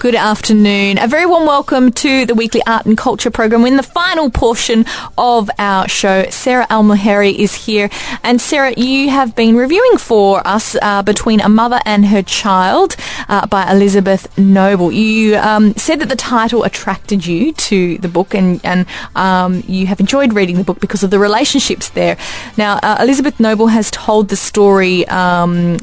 Good afternoon. A very warm welcome to the weekly art and culture program. We're in the final portion of our show. Sarah Al-Moheri is here. And Sarah, you have been reviewing for us Between a Mother and Her Child by Elizabeth Noble. You said that the title attracted you to the book and you have enjoyed reading the book because of the relationships there. Now, Elizabeth Noble has told the story on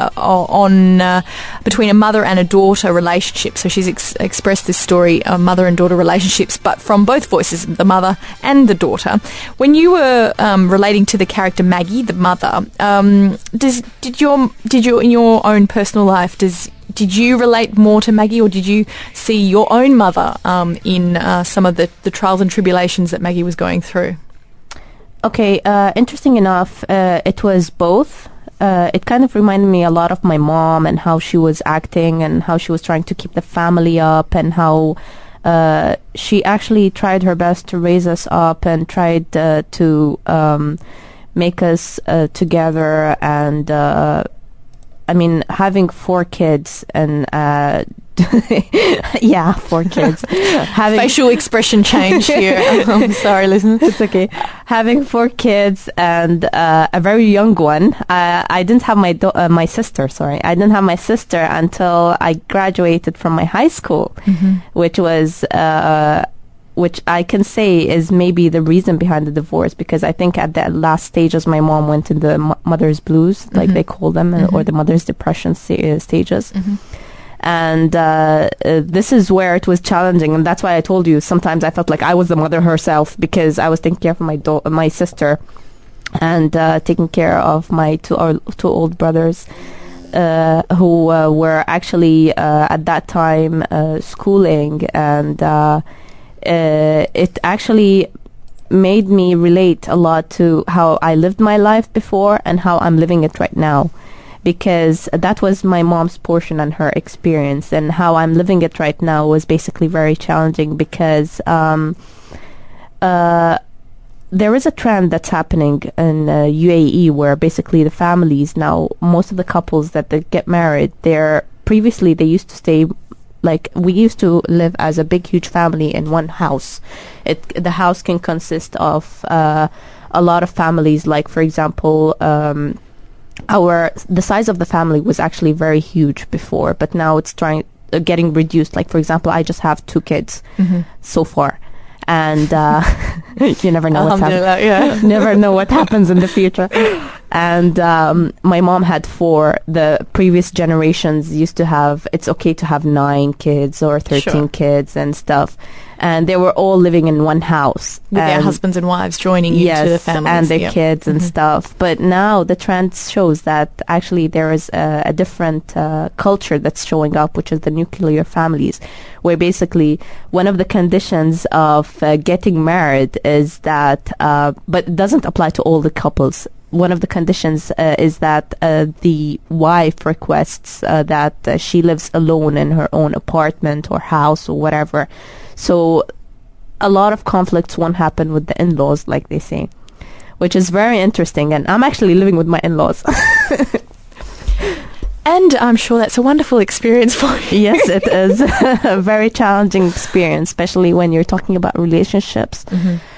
between a mother and a daughter relationship. So she's expressed this story of mother and daughter relationships, but from both voices, the mother and the daughter. When you were relating to the character Maggie, the mother, did you in your own personal life, did you relate more to Maggie, or did you see your own mother in some of the trials and tribulations that Maggie was going through? Okay, interesting enough, it was both. It kind of reminded me a lot of my mom and how she was acting and how she was trying to keep the family up and how she actually tried her best to raise us up and tried to make us together. And I mean, having 4 kids and yeah, 4 kids. Having facial expression change here. I'm sorry, listeners. It's okay. Having 4 kids and a very young one. I didn't have my sister. Sorry, I didn't have my sister until I graduated from my high school, which was which I can say is maybe the reason behind the divorce, because I think at the last stages my mom went in the mother's blues, like they call them, or the mother's depression stages. And this is where it was challenging, and that's why I told you sometimes I felt like I was the mother herself, because I was taking care of my sister and taking care of my two old brothers who were actually at that time schooling, and it actually made me relate a lot to how I lived my life before and how I'm living it right now. Because that was my mom's portion and her experience, and how I'm living it right now was basically very challenging, because there is a trend that's happening in UAE where basically the families now, most of the couples that they get married, previously they used to stay, like we used to live as a big huge family in one house. The house can consist of a lot of families, like for example, the size of the family was actually very huge before, but now it's getting reduced. Like for example, I just have 2 kids so far, and you never know what's happening. Yeah. Never know what happens in the future. And my mom had 4. The previous generations used to have, it's okay to have 9 kids or 13 kids and stuff. And they were all living in one house. With their husbands and wives joining into the families. And their kids and stuff. But now the trend shows that actually there is a different culture that's showing up, which is the nuclear families, where basically one of the conditions of getting married is that, but it doesn't apply to all the couples. One of the conditions is that the wife requests that she lives alone in her own apartment or house or whatever. So a lot of conflicts won't happen with the in-laws, like they say, which is very interesting. And I'm actually living with my in-laws. And I'm sure that's a wonderful experience for you. Yes, it is a very challenging experience, especially when you're talking about relationships.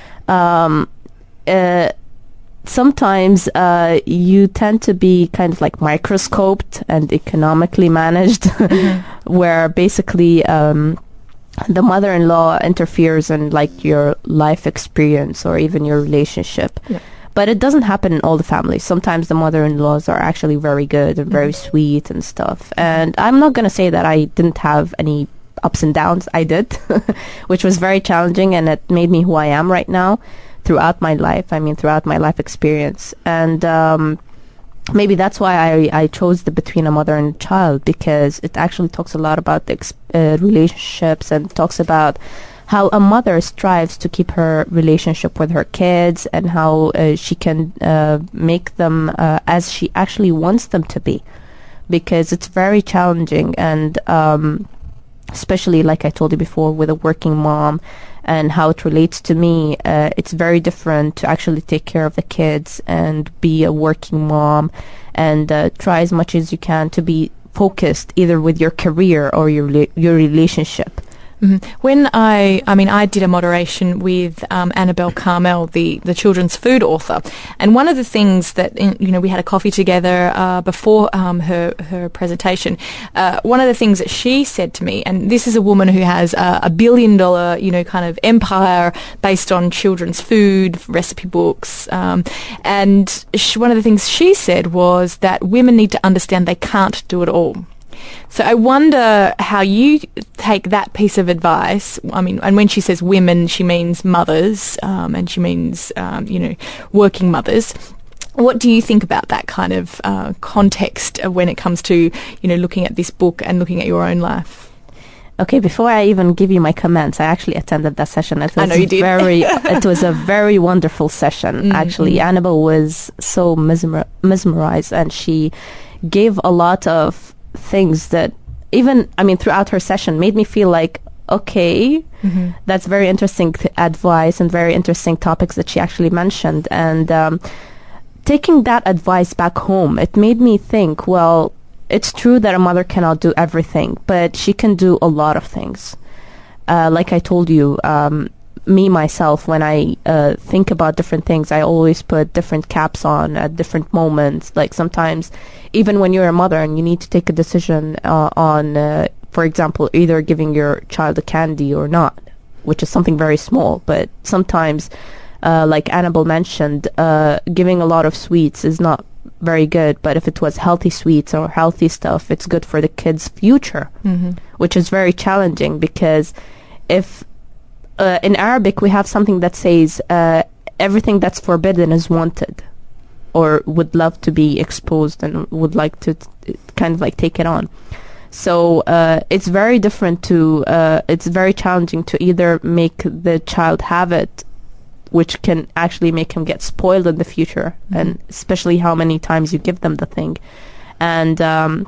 Sometimes you tend to be kind of like microscoped and economically managed, where basically the mother-in-law interferes in like your life experience or even your relationship. Yeah. But it doesn't happen in all the families. Sometimes the mother-in-laws are actually very good and very sweet and stuff. And I'm not going to say that I didn't have any ups and downs. I did, which was very challenging, and it made me who I am right now throughout my life. I mean, throughout my life experience. And maybe that's why I chose the Between a Mother and a Child, because it actually talks a lot about the relationships, and talks about how a mother strives to keep her relationship with her kids, and how she can make them as she actually wants them to be, because it's very challenging. And especially, like I told you before, with a working mom and how it relates to me, it's very different to actually take care of the kids and be a working mom and try as much as you can to be focused either with your career or your relationship. When I did a moderation with Annabelle Carmel, the children's food author, and one of the things that we had a coffee together before her presentation. One of the things that she said to me, and this is a woman who has a $1 billion kind of empire based on children's food recipe books, and one of the things she said was that women need to understand they can't do it all. So I wonder how you take that piece of advice. I mean, and when she says women, she means mothers, and she means, working mothers. What do you think about that kind of context when it comes to, looking at this book and looking at your own life? Okay, before I even give you my comments, I actually attended that session. I know you did. It was a very wonderful session, actually. Annabelle was so mesmerized, and she gave a lot of things that throughout her session made me feel like, okay, that's very interesting advice and very interesting topics that she actually mentioned. And taking that advice back home, it made me think, well, it's true that a mother cannot do everything, but she can do a lot of things. Like I told you, me, myself, when I think about different things, I always put different caps on at different moments. Like sometimes, even when you're a mother and you need to take a decision on, for example, either giving your child a candy or not, which is something very small, but sometimes, like Annabelle mentioned, giving a lot of sweets is not very good, but if it was healthy sweets or healthy stuff, it's good for the kid's future, which is very challenging because if in Arabic, we have something that says everything that's forbidden is wanted, or would love to be exposed and would like to kind of like take it on. So it's very different to, it's very challenging to either make the child have it, which can actually make him get spoiled in the future, and especially how many times you give them the thing, and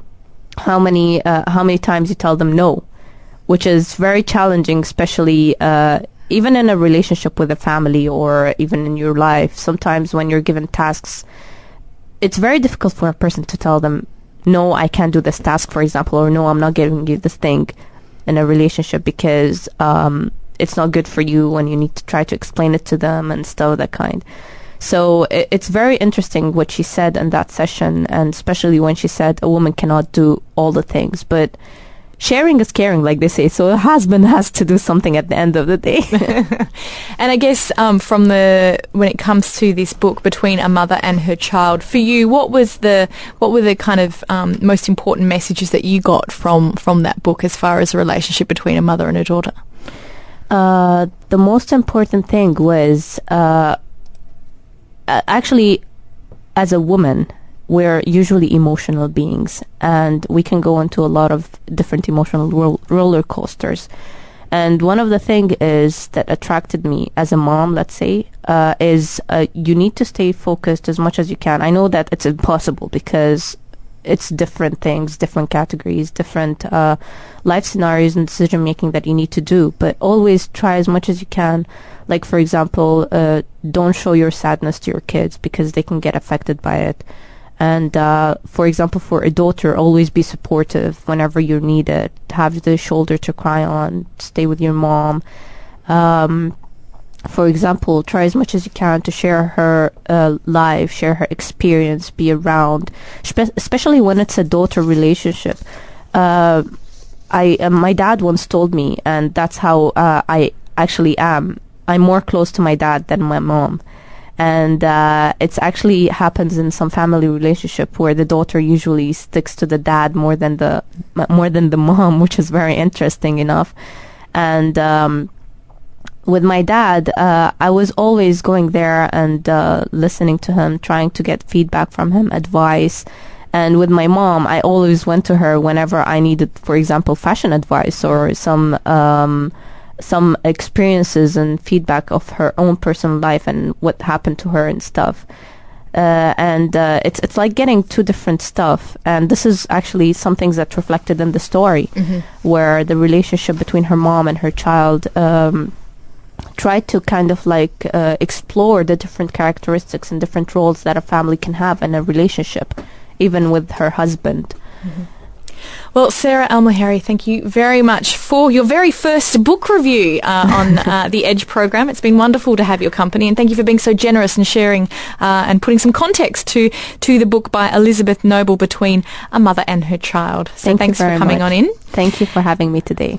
how many times you tell them no, which is very challenging, especially even in a relationship with a family or even in your life. Sometimes when you're given tasks, it's very difficult for a person to tell them, no, I can't do this task, for example, or no, I'm not giving you this thing in a relationship because it's not good for you when you need to try to explain it to them and stuff of that kind. So it's very interesting what she said in that session, and especially when she said a woman cannot do all the things, but sharing is caring, like they say. So a husband has to do something at the end of the day. And I guess when it comes to this book, Between a Mother and Her Child, for you, what were the kind of most important messages that you got from that book as far as a relationship between a mother and a daughter? The most important thing was actually, as a woman, we're usually emotional beings, and we can go into a lot of different emotional roller coasters. And one of the things is that attracted me as a mom, let's say, is you need to stay focused as much as you can. I know that it's impossible because it's different things, different categories, different life scenarios and decision making that you need to do, but always try as much as you can. Like, for example, don't show your sadness to your kids because they can get affected by it. And for example, for a daughter, always be supportive whenever you need it. Have the shoulder to cry on. Stay with your mom. For example, try as much as you can to share her life, share her experience, be around, especially when it's a daughter relationship. My dad once told me, and that's how I actually am. I'm more close to my dad than my mom. And it's actually happens in some family relationship where the daughter usually sticks to the dad more than the mom, which is very interesting enough. And with my dad, I was always going there and listening to him, trying to get feedback from him, advice. And with my mom, I always went to her whenever I needed, for example, fashion advice or some experiences and feedback of her own personal life and what happened to her and stuff. And it's like getting two different stuff. And this is actually some things that's reflected in the story, where the relationship between her mom and her child tried to kind of like explore the different characteristics and different roles that a family can have in a relationship, even with her husband. Well, Sarah Al-Mohary, thank you very much for your very first book review on the Edge program. It's been wonderful to have your company, and thank you for being so generous and sharing and putting some context to the book by Elizabeth Noble, Between a Mother and Her Child. So thanks for coming on in. Thank you for having me today.